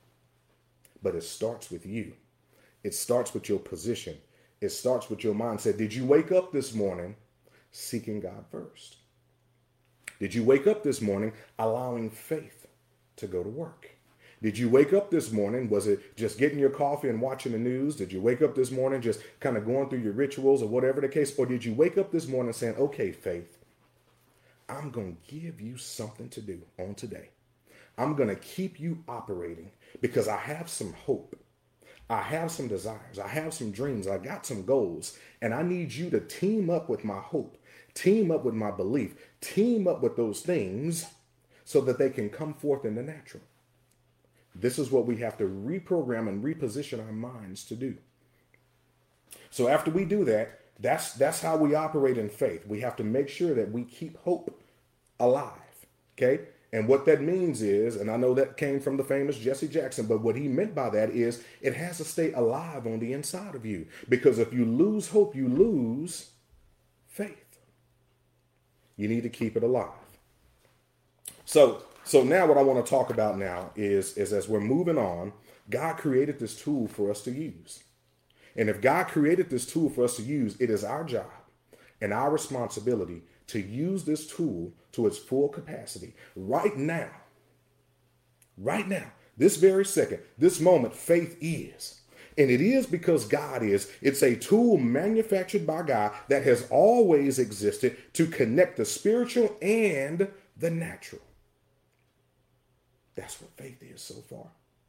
But it starts with you. It starts with your position. It starts with your mindset. Did you wake up this morning seeking God first? Did you wake up this morning allowing faith to go to work? Did you wake up this morning? Was it just getting your coffee and watching the news? Did you wake up this morning just kind of going through your rituals or whatever the case? Or did you wake up this morning saying, okay, faith, I'm going to give you something to do on today. I'm going to keep you operating because I have some hope. I have some desires. I have some dreams. I got some goals. And I need you to team up with my hope, team up with my belief, team up with those things so that they can come forth in the natural. This is what we have to reprogram and reposition our minds to do. So after we do that, that's that's how we operate in faith. We have to make sure that we keep hope alive. Okay? And what that means is, and I know that came from the famous Jesse Jackson, but what he meant by that is it has to stay alive on the inside of you. Because if you lose hope, you lose faith. You need to keep it alive. So, so now what I want to talk about now is, is as we're moving on, God created this tool for us to use. And if God created this tool for us to use, it is our job and our responsibility to use this tool to its full capacity. Right now, right now, this very second, this moment, faith is. And it is because God is. It's a tool manufactured by God that has always existed to connect the spiritual and the natural. That's what faith is so far.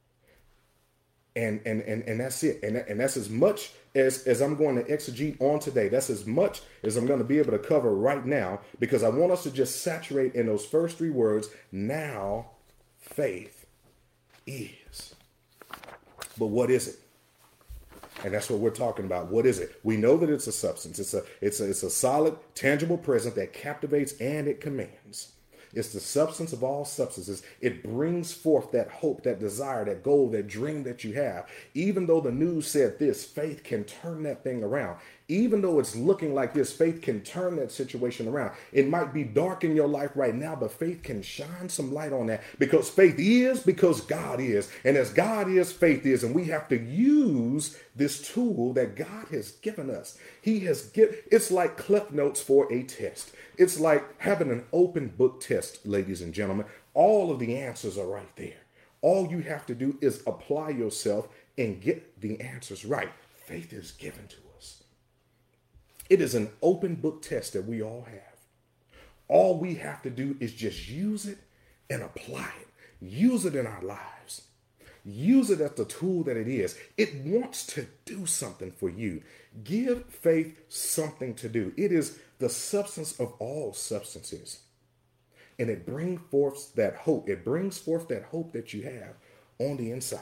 And and and, and that's it. And, and that's as much as, as I'm going to exegete on today. That's as much as I'm going to be able to cover right now, because I want us to just saturate in those first three words. Now faith is. But what is it? And that's what we're talking about. What is it? We know that it's a substance. It's a it's a, it's a solid, tangible presence that captivates and it commands. It's the substance of all substances. It brings forth that hope, that desire, that goal, that dream that you have. Even though the news said this, faith can turn that thing around. Even though it's looking like this, faith can turn that situation around. It might be dark in your life right now, but faith can shine some light on that, because faith is because God is. And as God is, faith is. And we have to use this tool that God has given us. He has given, it's like Cliff Notes for a test. It's like having an open book test, ladies and gentlemen. All of the answers are right there. All you have to do is apply yourself and get the answers right. Faith is given to us. It is an open book test that we all have. All we have to do is just use it and apply it. Use it in our lives. Use it as the tool that it is. It wants to do something for you. Give faith something to do. It is the substance of all substances. And it brings forth that hope. It brings forth that hope that you have on the inside.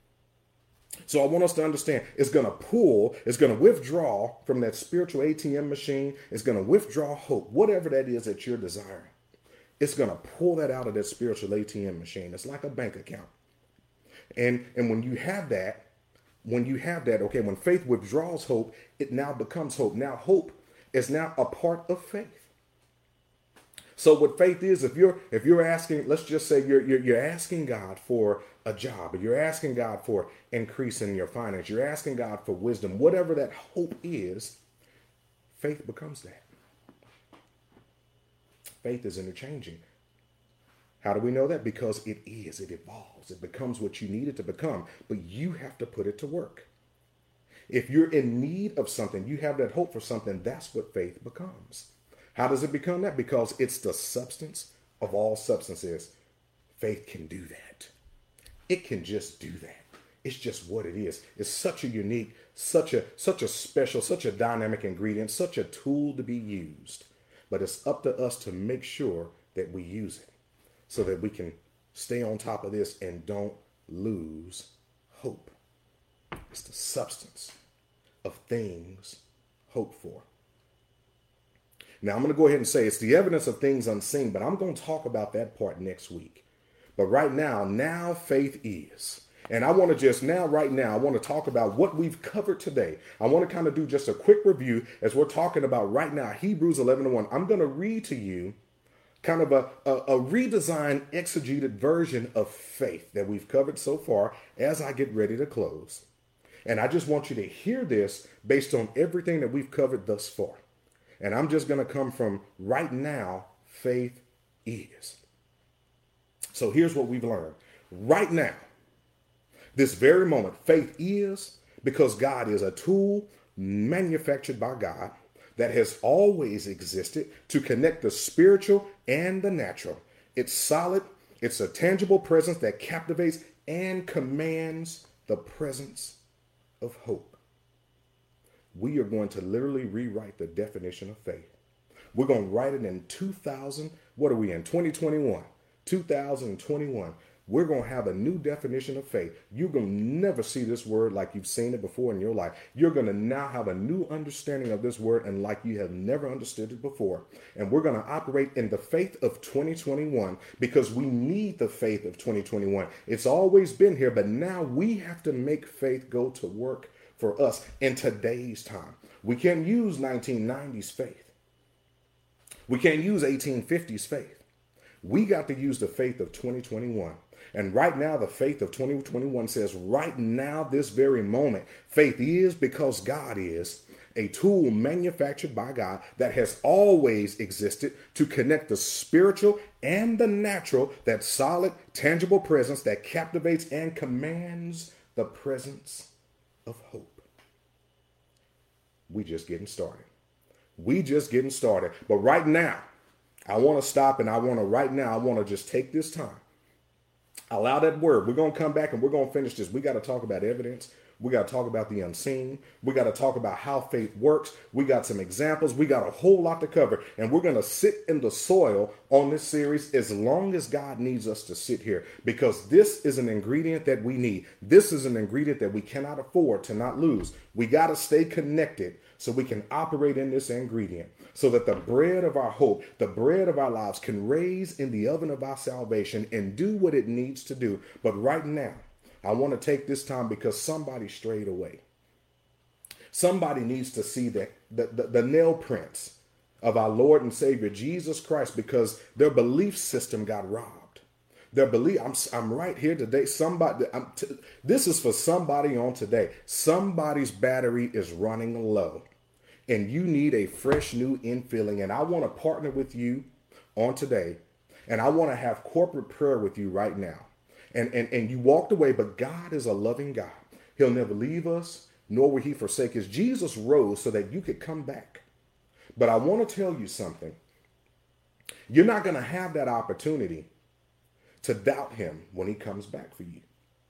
So I want us to understand it's going to pull, it's going to withdraw from that spiritual A T M machine. It's going to withdraw hope, whatever that is that you're desiring. It's going to pull that out of that spiritual A T M machine. It's like a bank account. And, and when you have that, when you have that, okay, when faith withdraws hope, it now becomes hope. Now hope is now a part of faith. So what faith is, if you're if you're asking, let's just say you're you're, you're asking God for a job, or you're asking God for increase in your finance, you're asking God for wisdom, whatever that hope is, faith becomes that. Faith is interchanging. How do we know that? Because it is, it evolves, it becomes what you need it to become, but you have to put it to work. If you're in need of something, you have that hope for something, that's what faith becomes. How does it become that? Because it's the substance of all substances. Faith can do that. It can just do that. It's just what it is. It's such a unique, such a such a special, such a dynamic ingredient, such a tool to be used. But it's up to us to make sure that we use it so that we can stay on top of this and don't lose hope. It's the substance of things hoped for. Now, I'm going to go ahead and say it's the evidence of things unseen, but I'm going to talk about that part next week. But right now, now faith is. And I want to just now, right now, I want to talk about what we've covered today. I want to kind of do just a quick review as we're talking about right now, Hebrews eleven one. I'm going to read to you kind of a, a, a redesigned, exegeted version of faith that we've covered so far as I get ready to close. And I just want you to hear this based on everything that we've covered thus far. And I'm just going to come from right now, faith is. So here's what we've learned. Right now, this very moment, faith is because God is a tool manufactured by God that has always existed to connect the spiritual and the natural. It's solid. It's a tangible presence that captivates and commands the presence of hope. We are going to literally rewrite the definition of faith. We're going to write it in two thousand. What are we in? twenty twenty-one. two thousand twenty-one. we're going to have a new definition of faith. You're going to never see this word like you've seen it before in your life. You're going to now have a new understanding of this word and like you have never understood it before. And we're going to operate in the faith of twenty twenty-one because we need the faith of twenty twenty-one. It's always been here, but now we have to make faith go to work for us in today's time. We can't use nineteen nineties faith. We can't use eighteen fifties faith. We got to use the faith of twenty twenty-one. And right now, the faith of twenty twenty-one says right now, this very moment, faith is because God is a tool manufactured by God that has always existed to connect the spiritual and the natural, that solid, tangible presence that captivates and commands the presence of hope. We just getting started. We just getting started. But right now, I want to stop and I want to right now, I want to just take this time. Allow that word. We're going to come back and we're going to finish this. We got to talk about evidence. We got to talk about the unseen. We got to talk about how faith works. We got some examples. We got a whole lot to cover. And we're going to sit in the soil on this series as long as God needs us to sit here, because this is an ingredient that we need. This is an ingredient that we cannot afford to not lose. We got to stay connected so we can operate in this ingredient, so that the bread of our hope, the bread of our lives, can raise in the oven of our salvation and do what it needs to do. But right now, I want to take this time because somebody strayed away. Somebody needs to see the, the, the, the nail prints of our Lord and Savior, Jesus Christ, because their belief system got robbed. Their belief, I'm, I'm right here today. Somebody, I'm t- this is for somebody on today. Somebody's battery is running low and you need a fresh new infilling. And I want to partner with you on today. And I want to have corporate prayer with you right now. And, and, and you walked away, but God is a loving God. He'll never leave us, nor will he forsake us. Jesus rose so that you could come back. But I want to tell you something. You're not going to have that opportunity to doubt him when he comes back for you,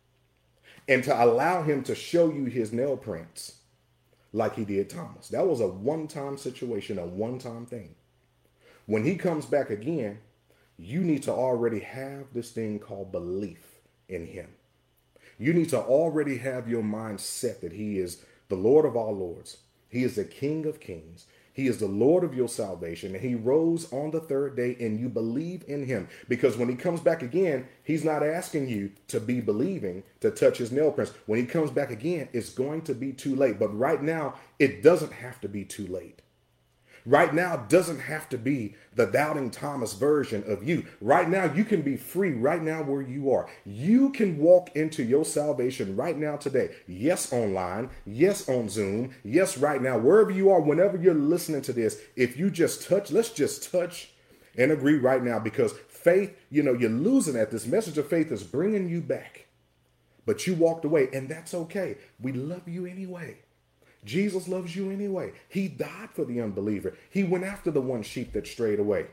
and to allow him to show you his nail prints like he did Thomas. That was a one-time situation, a one-time thing. When he comes back again, you need to already have this thing called belief in him. You need to already have your mind set that he is the Lord of all lords. He is the King of kings. He is the Lord of your salvation, and he rose on the third day, and you believe in him. Because when he comes back again, he's not asking you to be believing, to touch his nail prints. When he comes back again, it's going to be too late. But right now, it doesn't have to be too late. Right now doesn't have to be the doubting Thomas version of you. Right now, you can be free right now where you are. You can walk into your salvation right now today. Yes, online. Yes, on Zoom. Yes, right now, wherever you are, whenever you're listening to this, if you just touch, let's just touch and agree right now, because faith, you know, you're losing at this. Message of faith is bringing you back, but you walked away, and that's okay. We love you anyway. Jesus loves you anyway. He died for the unbeliever. He went after the one sheep that strayed away.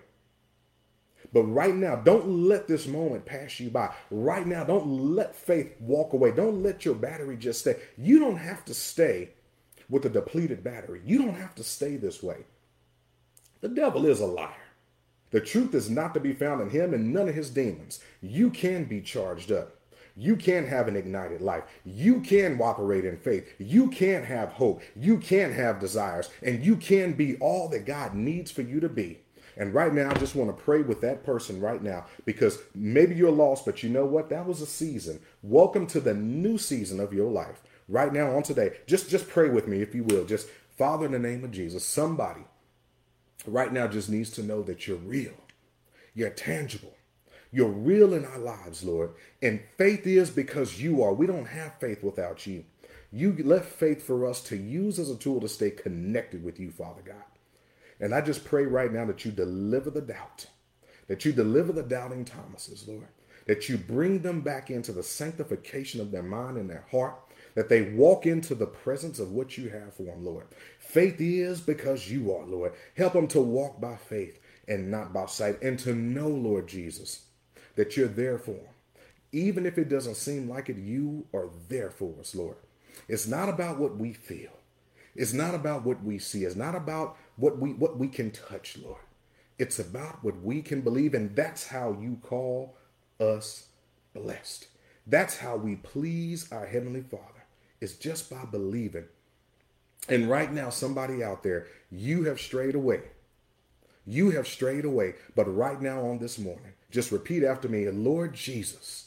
But right now, don't let this moment pass you by. Right now, don't let faith walk away. Don't let your battery just stay. You don't have to stay with a depleted battery. You don't have to stay this way. The devil is a liar. The truth is not to be found in him and none of his demons. You can be charged up. You can have an ignited life. You can operate in faith. You can have hope. You can have desires. And you can be all that God needs for you to be. And right now, I just want to pray with that person right now, because maybe you're lost, but you know what? That was a season. Welcome to the new season of your life. Right now, on today, just, just pray with me, if you will. Just, Father, in the name of Jesus, somebody right now just needs to know that you're real. You're tangible. You're real in our lives, Lord. And faith is because you are. We don't have faith without you. You left faith for us to use as a tool to stay connected with you, Father God. And I just pray right now that you deliver the doubt, that you deliver the doubting Thomases, Lord, that you bring them back into the sanctification of their mind and their heart, that they walk into the presence of what you have for them, Lord. Faith is because you are, Lord. Help them to walk by faith and not by sight, and to know, Lord Jesus, that you're there for them. Even if it doesn't seem like it, you are there for us, Lord. It's not about what we feel. It's not about what we see. It's not about what we what we can touch, Lord. It's about what we can believe, and that's how you call us blessed. That's how we please our Heavenly Father. It's just by believing. And right now, somebody out there, you have strayed away. You have strayed away. But right now on this morning, just repeat after me, Lord Jesus,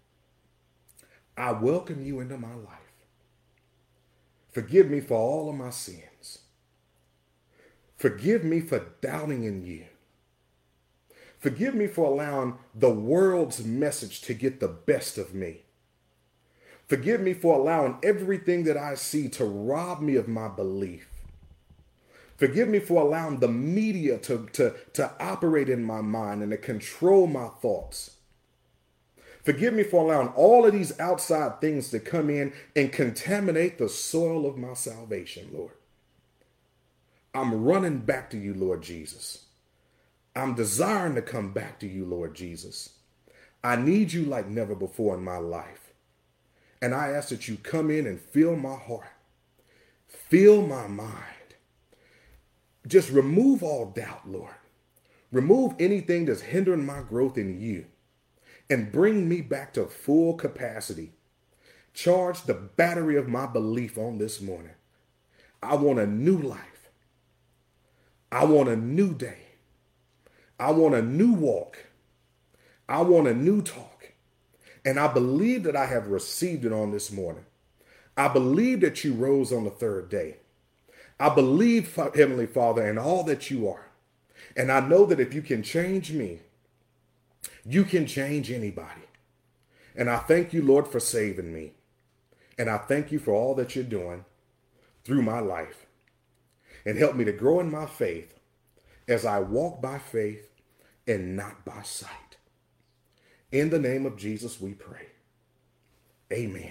I welcome you into my life. Forgive me for all of my sins. Forgive me for doubting in you. Forgive me for allowing the world's message to get the best of me. Forgive me for allowing everything that I see to rob me of my belief. Forgive me for allowing the media to, to, to operate in my mind and to control my thoughts. Forgive me for allowing all of these outside things to come in and contaminate the soil of my salvation, Lord. I'm running back to you, Lord Jesus. I'm desiring to come back to you, Lord Jesus. I need you like never before in my life. And I ask that you come in and fill my heart, fill my mind. Just remove all doubt, Lord. Remove anything that's hindering my growth in you. And bring me back to full capacity. Charge the battery of my belief on this morning. I want a new life. I want a new day. I want a new walk. I want a new talk. And I believe that I have received it on this morning. I believe that you rose on the third day. I believe, Heavenly Father, in all that you are. And I know that if you can change me, you can change anybody. And I thank you, Lord, for saving me. And I thank you for all that you're doing through my life. And help me to grow in my faith as I walk by faith and not by sight. In the name of Jesus, we pray. Amen.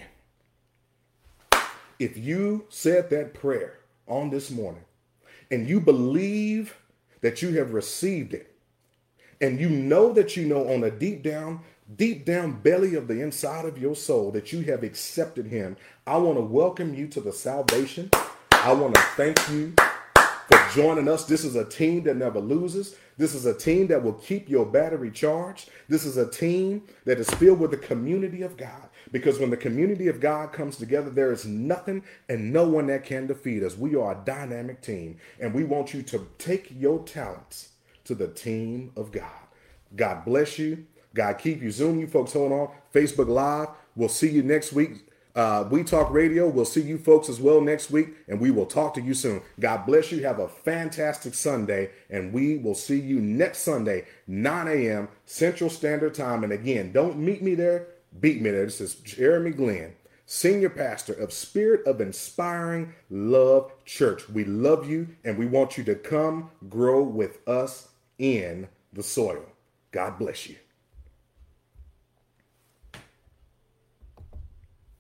If you said that prayer on this morning and you believe that you have received it, and you know that you know on a deep down, deep down belly of the inside of your soul that you have accepted him, I want to welcome you to the salvation. I want to thank you for joining us. This is a team that never loses. This is a team that will keep your battery charged. This is a team that is filled with the community of God. Because when the community of God comes together, there is nothing and no one that can defeat us. We are a dynamic team, and we want you to take your talents to the team of God. God bless you. God keep you. Zoom, you folks, hold on. Facebook Live. We'll see you next week. Uh, We Talk Radio. We'll see you folks as well next week, and we will talk to you soon. God bless you. Have a fantastic Sunday, and we will see you next Sunday, nine a.m. Central Standard Time. And again, don't meet me there. Beat me there. This is Jeremy Glenn, Senior Pastor of Spirit of Inspiring Love Church. We love you, and we want you to come grow with us in the soil. God bless you.